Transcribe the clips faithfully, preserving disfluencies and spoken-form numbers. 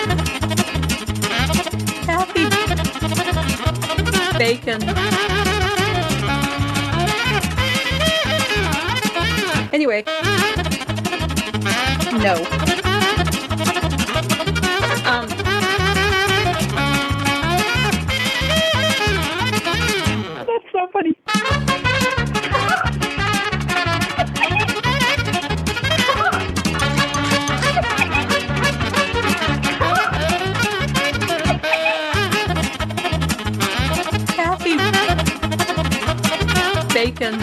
Happy bacon. Anyway. No. Um. That's so funny. Happy bacon.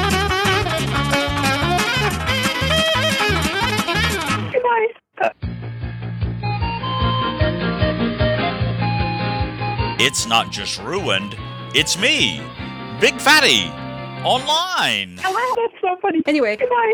Goodbye. It's not just ruined, it's me, Big Fatty, online. Hello, that's so funny. Anyway, goodbye.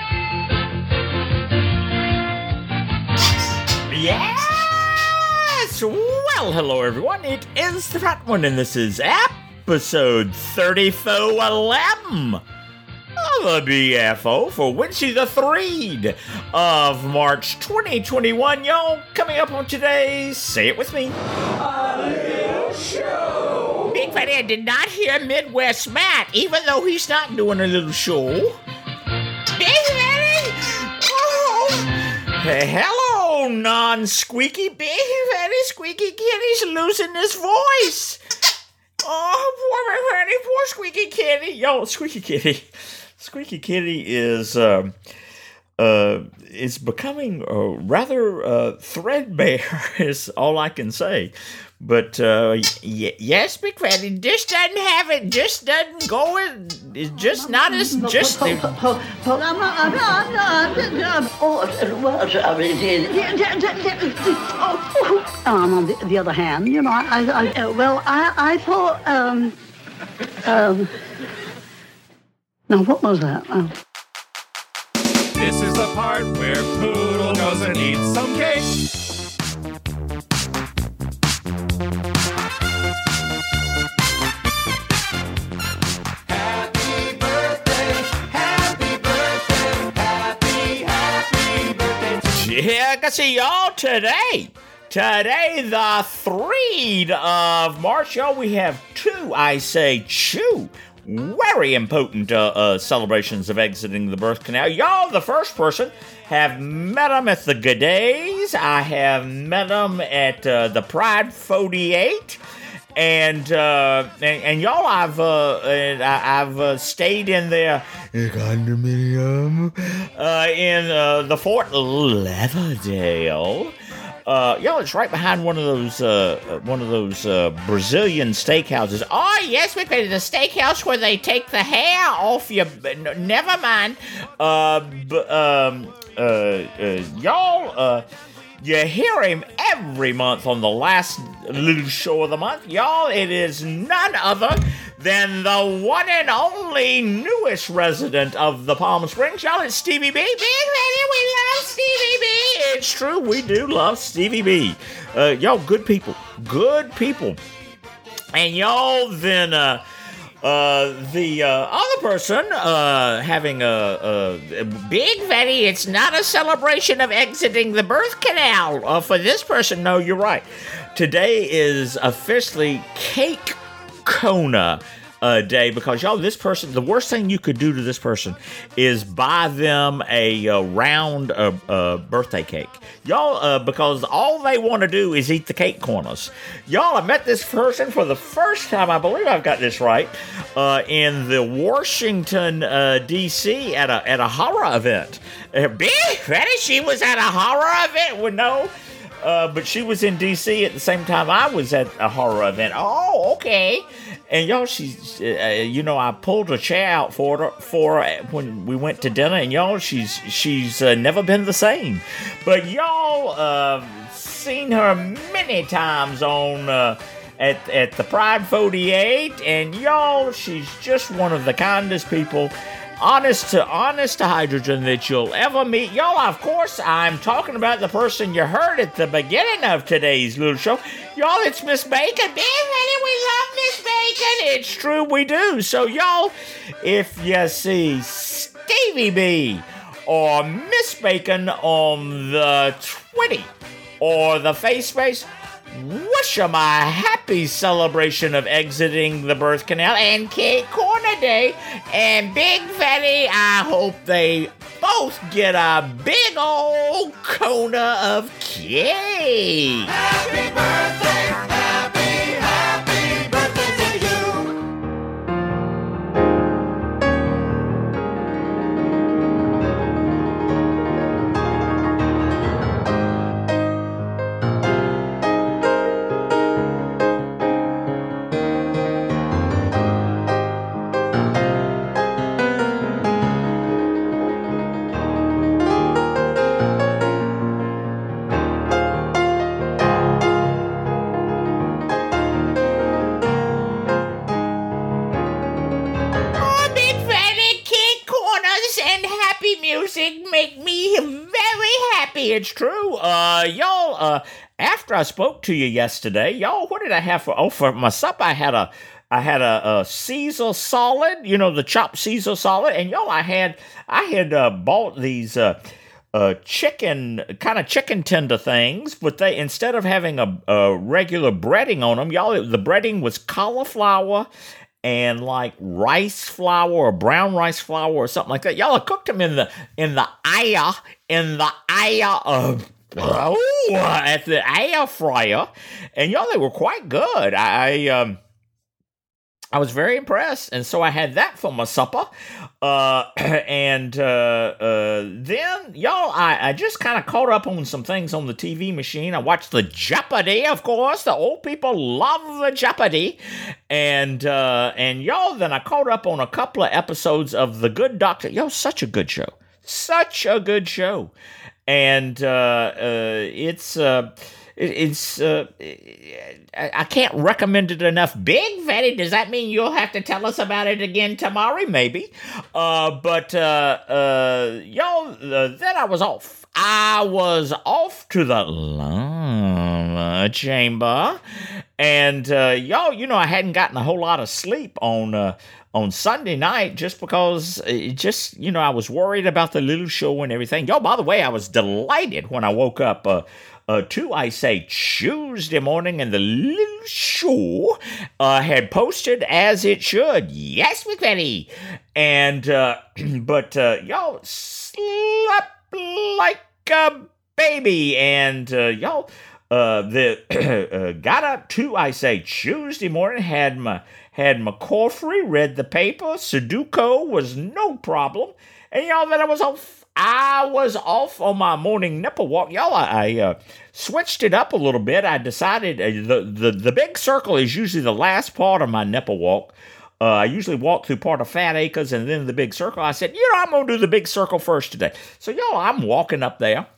Yes! Well, hello everyone, it is the Fat One, and this is episode thirty-four eleven of the B F O for Wednesday the third of March twenty twenty-one. Y'all, coming up on today's Say It With Me. A little show. Big Fatty, I did not hear Midwest Matt, even though he's not doing a little show. Big Fatty! Oh! Hey, hello, non-squeaky Big Fatty Squeaky Kitty's losing his voice. Oh, poor Big Fatty, poor Squeaky Kitty. Yo, Squeaky Kitty. Squeaky Kitty is um, uh, is becoming uh, rather uh, threadbare, is all I can say. But uh, y- yes, Big Fatty, just doesn't have it. Just doesn't go. It's just not as just. Oh, um, on the, the other hand, you know, I, I uh, well, I, I thought, um, um, now what was that? Oh. This is the part where Poodle goes and eats some cake. Happy birthday, happy birthday, happy, happy birthday. Yeah, I can see y'all today. Today, the third of March, y'all, we have two, I say, two very important uh, uh, celebrations of exiting the birth canal. Y'all, the first person, have met them at the G'days. I have met them at uh, the Pride forty-eight. And, uh, and and y'all, I've uh, and I, I've uh, stayed in their condominium uh, in uh, the Fort Lauderdale. Uh, y'all, it's right behind one of those uh, one of those uh, Brazilian steakhouses. Oh yes, we paid the steakhouse where they take the hair off you. Never mind. Uh, b- um, uh, uh, y'all, uh, you hear him every month on the last little show of the month. Y'all, it is none other than the one and only newest resident of the Palm Springs. Y'all, it's Stevie B. Big Fatty, we love Stevie B. It's true, we do love Stevie B. Uh, y'all, good people. Good people. And y'all, then, uh, uh, the uh, other person uh, having a, a Big Fatty, it's not a celebration of exiting the birth canal. Uh, for this person, no, you're right. Today is officially Cake Kona uh, day, because y'all, this person, the worst thing you could do to this person is buy them a, a round uh, uh, birthday cake. Y'all, uh, because all they want to do is eat the cake corners. Y'all, I met this person for the first time, I believe I've got this right, uh, in the Washington, uh, D C at a at a horror event. Uh, Big Fatty, she was at a horror event? Well, no. Uh, but she was in D C at the same time I was at a horror event. Oh, okay. And y'all, she's, uh, you know, I pulled a chair out for her for her when we went to dinner, and y'all, she's she's uh, never been the same. But y'all, uh, seen her many times on uh, at at the Pride forty-eight, and y'all, she's just one of the kindest people. Honest to honest to hydrogen that you'll ever meet. Y'all, of course, I'm talking about the person you heard at the beginning of today's little show. Y'all, it's Miss Bacon. Big Fatty, we love Miss Bacon. It's true, we do. So, y'all, if you see Stevie B or Miss Bacon on the twenty or the face space, wish 'em a happy celebration of exiting the birth canal and Cake Corner Day. And Big Fatty, I hope they both get a big old corner of cake. Happy birthday, happy, happy birthday to you. Oh, Big Fatty, Cake Corners and happy music make me very happy. It's true. Uh, y'all, uh, after I spoke to you yesterday, y'all, what did I have for, oh, for my supper, I had a, I had a, a Caesar salad, you know, the chopped Caesar salad, and y'all, I had, I had, uh, bought these, uh, uh, chicken, kind of chicken tender things, but they, instead of having a, a regular breading on them, y'all, the breading was cauliflower and like rice flour or brown rice flour or something like that. Y'all, I cooked them in the, in the air, in the air of, oh, at the air fryer, and y'all, they were quite good. I, I um, I was very impressed, and so I had that for my supper. Uh, and uh, uh, then, y'all, I, I just kind of caught up on some things on the T V machine. I watched the Jeopardy, of course. The old people love the Jeopardy. And, uh, and y'all, then I caught up on a couple of episodes of The Good Doctor. Yo, such a good show. Such a good show. And uh, uh, it's... Uh, It's, uh, I can't recommend it enough. Big Fatty, does that mean you'll have to tell us about it again tomorrow? Maybe. Uh, but, uh, uh, y'all, uh, then I was off. I was off to the Llama Chamber. And, uh, y'all, you know, I hadn't gotten a whole lot of sleep on, uh, on Sunday night just because it just, you know, I was worried about the little show and everything. Y'all, by the way, I was delighted when I woke up, uh, Uh, to, I say, Tuesday morning, and the little show uh, had posted as it should. Yes, McVetty. And, uh, but, uh, y'all slept like a baby. And, uh, y'all, uh, the, uh, got up to, I say, Tuesday morning, had my, had my coffee, read the paper, Sudoku was no problem. And, y'all, then I was off. I was off on my morning nipple walk. Y'all, I, I uh, switched it up a little bit. I decided uh, the, the, the big circle is usually the last part of my nipple walk. Uh, I usually walk through part of Fat Acres and then the big circle. I said, you know, I'm going to do the big circle first today. So, y'all, I'm walking up there.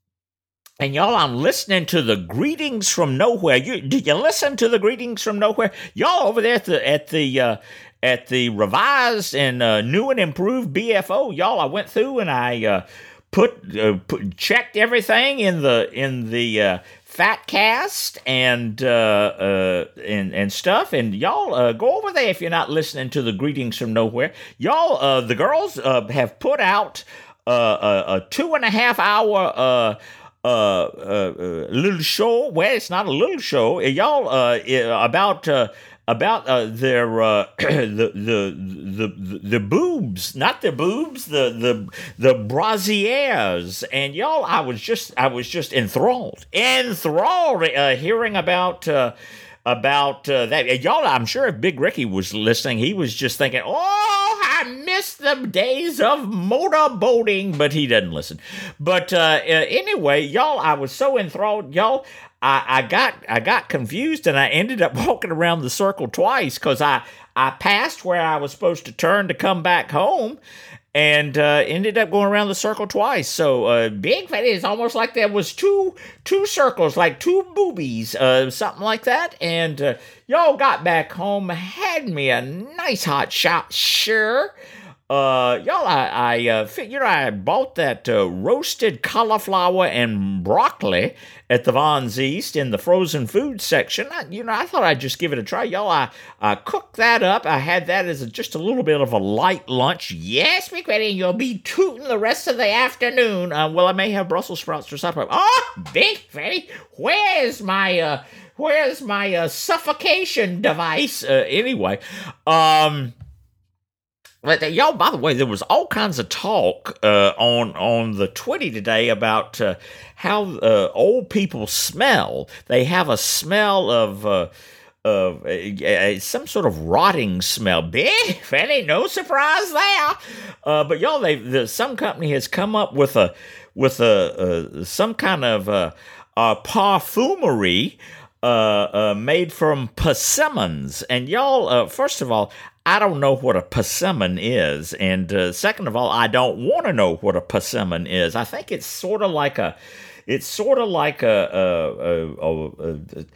And, y'all, I'm listening to the Greetings from Nowhere. You, did you listen to the Greetings from Nowhere? Y'all over there at the, at the, uh, at the revised and uh, new and improved B F O, y'all, I went through and I uh, put, uh, put checked everything in the in the uh, Fatcast and uh, uh, and and stuff. And y'all, uh, go over there if you're not listening to the Greetings from Nowhere. Y'all, uh, the girls uh, have put out uh, a, a two and a half hour. Uh, Uh, uh, uh, little show. Well, it's not a little show. Y'all, uh, about uh, about uh, their uh, the, the the the boobs, not their boobs, the the the brassieres. And y'all, I was just I was just enthralled, enthralled, uh, hearing about. Uh, About uh, that. Y'all, I'm sure if Big Ricky was listening, he was just thinking, oh, I miss the days of motorboating, but he doesn't listen. But uh, uh, anyway, y'all, I was so enthralled. Y'all, I, I got I got confused, and I ended up walking around the circle twice because I, I passed where I was supposed to turn to come back home, and uh, ended up going around the circle twice. So uh, Big Fatty, is almost like there was two two circles, like two boobies, uh, something like that. And uh, y'all got back home, had me a nice hot shot, sure. Uh, y'all, I, I uh, fi- you know, I bought that uh, roasted cauliflower and broccoli at the Vons East in the frozen food section. I, you know, I thought I'd just give it a try. Y'all, I, I cooked that up. I had that as a, just a little bit of a light lunch. Yes, Big Fatty, you'll be tooting the rest of the afternoon. Uh, well, I may have Brussels sprouts for supper. Oh, Big Fatty, where's my, uh, where's my uh, suffocation device? Uh, anyway, um... But y'all, by the way, there was all kinds of talk uh, on on the Twitty today about uh, how uh, old people smell. They have a smell of uh, of uh, uh, some sort of rotting smell. Big Fatty, no surprise there. Uh, but y'all, they the, some company has come up with a with a uh, some kind of uh, uh, parfumery uh, uh, made from persimmons. And y'all, uh, first of all, I don't know what a persimmon is, and uh, second of all, I don't want to know what a persimmon is. I think it's sort of like a, it's sort of like a, a, a, a,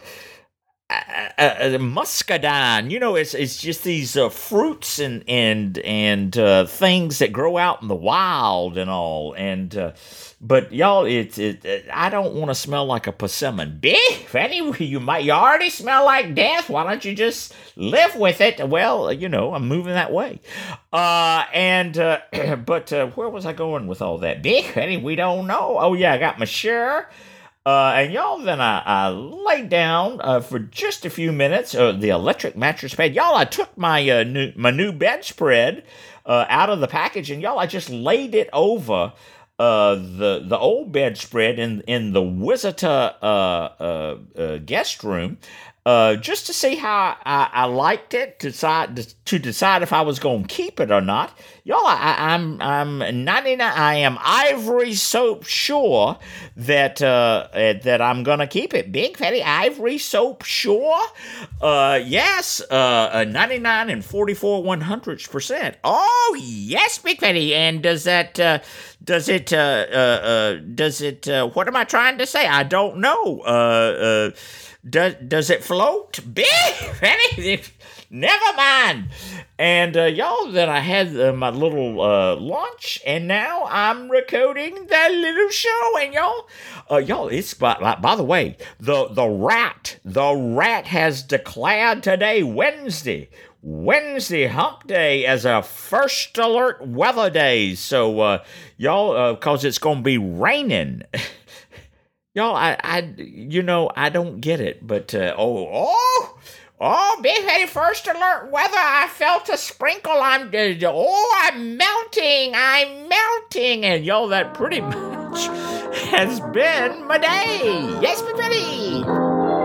a, a, a muscadine. You know, it's it's just these uh, fruits and and and uh, things that grow out in the wild and all. And uh, but y'all, it's it, it. I don't want to smell like a persimmon. Big Fatty, you might you already smell like death. Why don't you just live with it? Well, you know, I'm moving that way. Uh, and, uh, but, uh, where was I going with all that? Big Fatty, we don't know. Oh, yeah, I got my share. Uh, and y'all, then I, I laid down, uh, for just a few minutes, uh, the electric mattress pad. Y'all, I took my, uh, new, my new bedspread, uh, out of the package, and y'all, I just laid it over, uh, the, the old bedspread in, in the visitor, uh, uh, uh, guest room. Uh, just to see how I, I liked it, to decide to decide if I was going to keep it or not. Y'all, I, I'm I'm ninety-nine. I am ivory soap sure that uh, that I'm gonna keep it. Big Fatty, ivory soap sure. Uh, yes. Uh, ninety-nine and forty-four one hundredths percent. Oh yes, Big Fatty. And does that uh, does it uh, uh, uh, does it? Uh, what am I trying to say? I don't know. Uh. uh Does does it float? Big Fatty, never mind. And uh, y'all, then I had uh, my little uh, lunch, and now I'm recording that little show. And y'all, uh, y'all, it's by, by the way, the the rat, the rat has declared today, Wednesday, Wednesday Hump Day, as a first alert weather day. So uh, y'all, uh, cause it's gonna be raining. Y'all, I, I, you know, I don't get it, but, uh, oh, oh, oh, Big Fatty, first alert weather, I felt a sprinkle, I'm, uh, oh, I'm melting, I'm melting, and y'all, that pretty much has been my day. Yes, Big Fatty.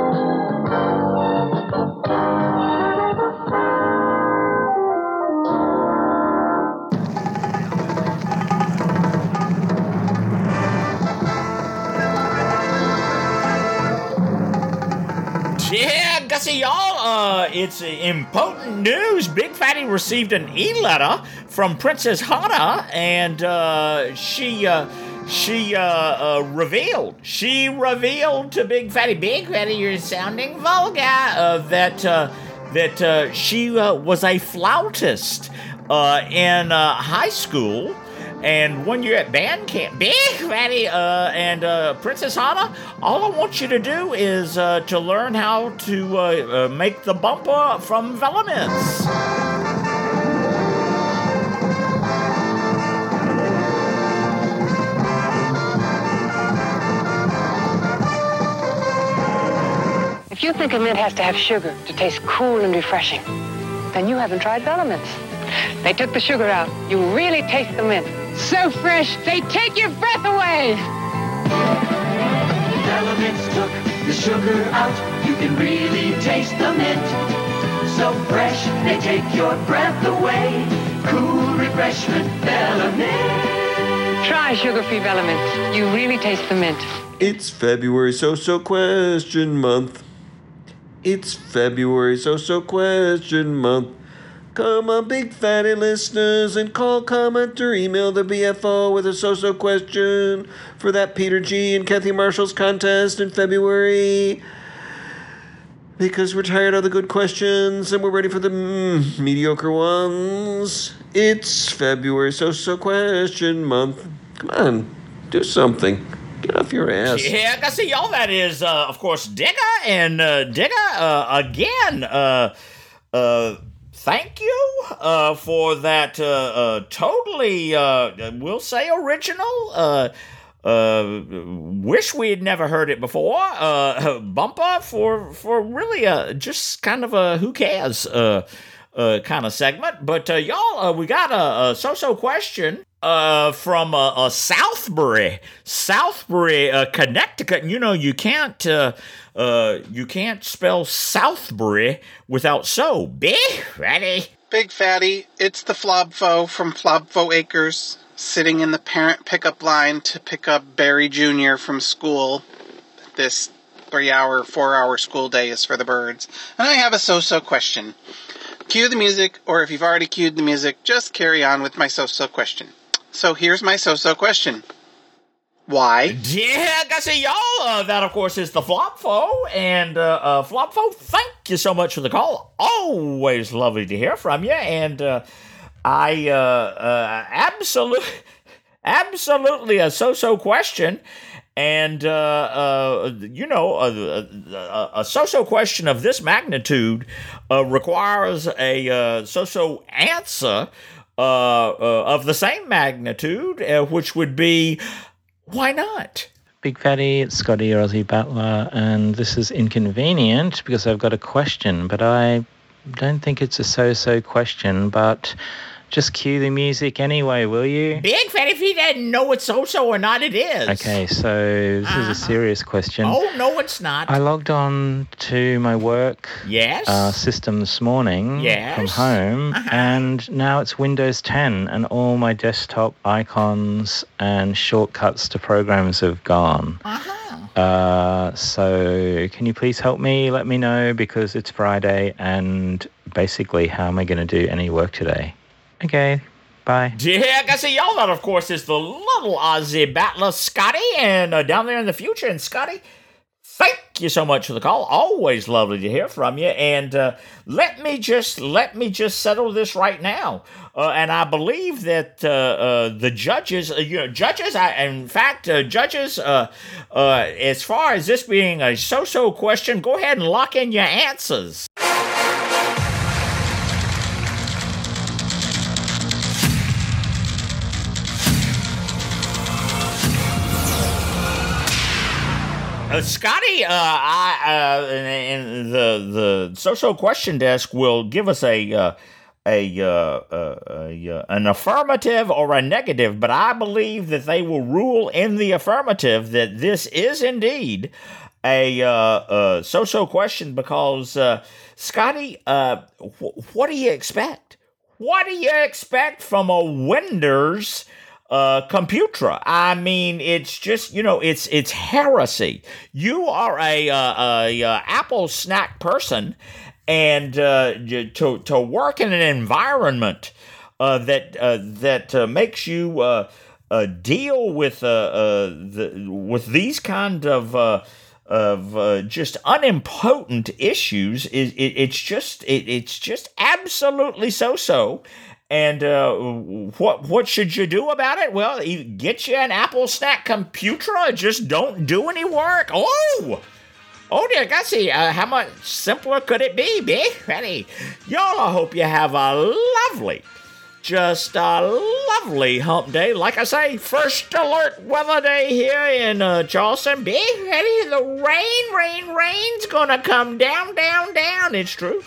Yeah, Gussie, y'all, uh, it's important news. Big Fatty received an e-letter from Princess Hana, and uh, she uh, she uh, uh, revealed, she revealed to Big Fatty, Big Fatty, you're sounding vulgar, uh, that uh, that uh, she uh, was a flautist uh, in uh, high school. And when you're at band camp, Big Fatty uh, and uh, Princess Hana, all I want you to do is uh, to learn how to uh, uh, make the bumper from Velements. If you think a mint has to have sugar to taste cool and refreshing, then you haven't tried Velements. They took the sugar out. You really taste the mint. So fresh, they take your breath away. Velements took the sugar out. You can really taste the mint. So fresh, they take your breath away. Cool refreshment, Velements. Try sugar-free Velements. You really taste the mint. It's February So-So Question Month. It's February So-So Question Month. Come on, Big Fatty listeners, and call, comment, or email the B F O with a so-so question for that Peter G. and Kathy Marshall's contest in February. because we're tired of the good questions and we're ready for the mm, mediocre ones. It's February So-So Question Month. Come on, do something. Get off your ass. Yeah, I see y'all. That is, uh, of course, Digger. And uh, Digger, uh, again, uh, uh, thank you uh, for that uh, uh, totally, uh, we'll say, original, uh, uh, wish we had never heard it before, uh, bumper for, for really uh, just kind of a who cares uh, uh, kind of segment. But uh, y'all, uh, we got a, a so-so question. Uh, from uh, uh, Southbury, Southbury, uh, Connecticut. And you know, you can't, uh, uh, you can't spell Southbury without so. Be ready. Big Fatty, it's the Flobfo from Flobfo Acres, sitting in the parent pickup line to pick up Barry Junior from school. This three-hour, four-hour school day is for the birds. And I have a so-so question. Cue the music, or if you've already cued the music, just carry on with my so-so question. So here's my so-so question. Why? Yeah, I see y'all. Uh, that, of course, is the Flopfo. And, uh, uh, Flopfo, thank you so much for the call. Always lovely to hear from you. And uh, I uh, uh, absolutely, absolutely a so-so question. And, uh, uh, you know, a, a, a so-so question of this magnitude uh, requires a uh, so-so answer Uh, uh, of the same magnitude, uh, which would be, why not? Big Fatty, it's Scotty, your Aussie battler, and this is inconvenient because I've got a question, but I don't think it's a so-so question, but just cue the music anyway, will you? Big Fatty, if he doesn't know it's so-so or not, it is. Okay, so this uh-huh. is a serious question. Oh, no, it's not. I logged on to my work yes. uh, system this morning yes. from home, uh-huh. and now it's Windows ten, and all my desktop icons and shortcuts to programs have gone. Uh-huh. Uh, so can you please help me? Let me know, because it's Friday, and basically, how am I going to do any work today? Okay, bye. Yeah, I see y'all. That, of course, is the little Aussie battler, Scotty, and uh, down there in the future. And Scotty, thank you so much for the call. Always lovely to hear from you. And uh, let me just let me just settle this right now. Uh, and I believe that uh, uh, the judges, uh, you know, judges. I, in fact, uh, judges. Uh, uh, as far as this being a so-so question, go ahead and lock in your answers. Uh, Scotty, uh, I, uh, and, and the the so-so question desk will give us a uh, a, uh, uh, a uh, an affirmative or a negative, but I believe that they will rule in the affirmative that this is indeed a uh, uh, so-so question because uh, Scotty, uh, wh- what do you expect? What do you expect from a Windows Uh, computer? I mean, it's just, you know, it's it's heresy. You are a, uh, a, a Apple snack person, and uh, to to work in an environment uh, that uh, that uh, makes you uh, uh, deal with uh, uh, the, with these kind of uh, of uh, just unimportant issues is it, it's just it, it's just absolutely so-so. And uh, what what should you do about it? Well, you get you an Apple snack computer. Just don't do any work. Oh, oh dear, Gussie, uh, how much simpler could it be, be? Ready? Y'all, I hope you have a lovely, just a lovely hump day. Like I say, first alert weather day here in uh, Charleston. Be ready. The rain, rain, rain's gonna come down, down, down. It's true.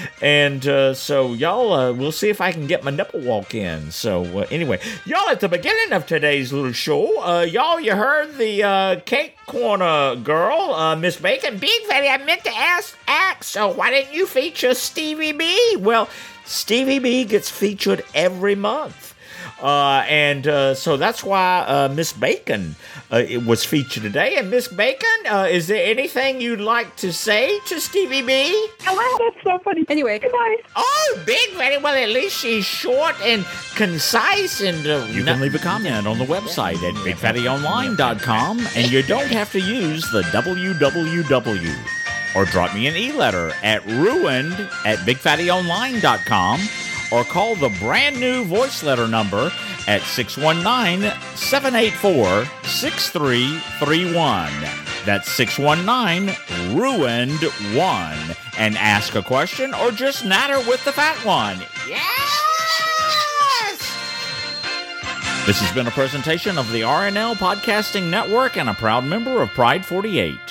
And uh, so, y'all, uh, we'll see if I can get my nipple walk in. So, uh, anyway, y'all, at the beginning of today's little show, uh, y'all, you heard the uh, cake corner girl, uh, Miss Bacon. Big Fatty, I meant to ask, ask, so why didn't you feature Stevie B? Well, Stevie B gets featured every month. Uh, and uh, so that's why uh, Miss Bacon uh, it was featured today. And Miss Bacon, uh, is there anything you'd like to say to Stevie B? Hello, that's so funny. Anyway, good night. Oh, Big Fatty. Well, at least she's short and concise. And uh, you can leave a comment on the website at big fatty online dot com, and you don't have to use the W W W. or drop me an e-letter at ruined at big fatty online dot com, or call the brand new voice letter number at six one nine, seven eight four, six three three one. That's six one nine, ruined one. And ask a question or just natter with the fat one. Yes! This has been a presentation of the R N L Podcasting Network and a proud member of Pride forty-eight.